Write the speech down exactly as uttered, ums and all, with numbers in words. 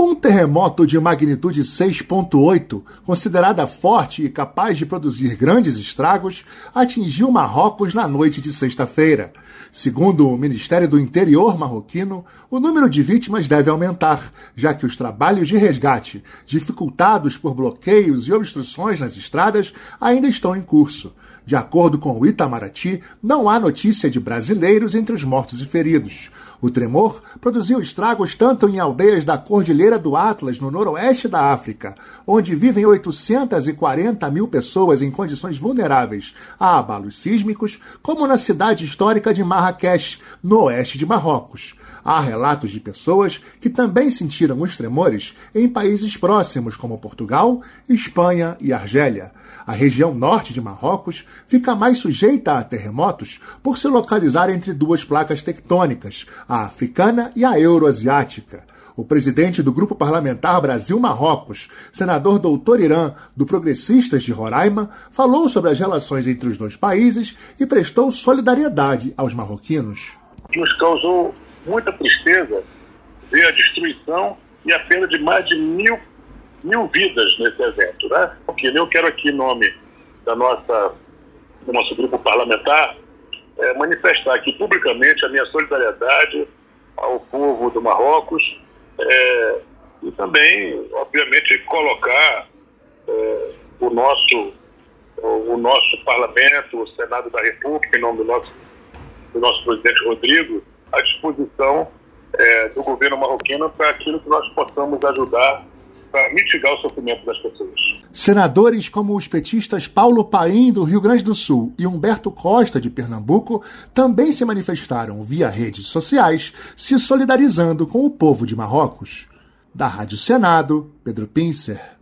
Um terremoto de magnitude seis ponto oito, considerada forte e capaz de produzir grandes estragos, atingiu Marrocos na noite de sexta-feira. Segundo o Ministério do Interior marroquino, o número de vítimas deve aumentar, já que os trabalhos de resgate, dificultados por bloqueios e obstruções nas estradas, ainda estão em curso. De acordo com o Itamaraty, não há notícia de brasileiros entre os mortos e feridos. O tremor produziu estragos tanto em aldeias da Cordilheira do Atlas, no noroeste da África, onde vivem oitocentas e quarenta mil pessoas em condições vulneráveis a abalos sísmicos, como na cidade histórica de Marrakech, no oeste de Marrocos. Há relatos de pessoas que também sentiram os tremores em países próximos, como Portugal, Espanha e Argélia. A região norte de Marrocos fica mais sujeita a terremotos por se localizar entre duas placas tectônicas, a africana e a euroasiática. O presidente do Grupo Parlamentar Brasil-Marrocos, senador doutor Irã, do Progressistas de Roraima, falou sobre as relações entre os dois países e prestou solidariedade aos marroquinos. Nos causou muita tristeza ver a destruição e a perda de mais de mil, mil vidas nesse evento, né? Porque eu quero aqui, em nome da nossa, do nosso grupo parlamentar, é, manifestar aqui publicamente a minha solidariedade ao povo do Marrocos é, e também, obviamente, colocar é, o, nosso, o, o nosso parlamento, o Senado da República, em nome do nosso, do nosso presidente Rodrigo, à disposição é, do governo marroquino para aquilo que nós possamos ajudar para mitigar o sofrimento das pessoas. Senadores como os petistas Paulo Paim, do Rio Grande do Sul, e Humberto Costa, de Pernambuco, também se manifestaram via redes sociais, se solidarizando com o povo de Marrocos. Da Rádio Senado, Pedro Pincer.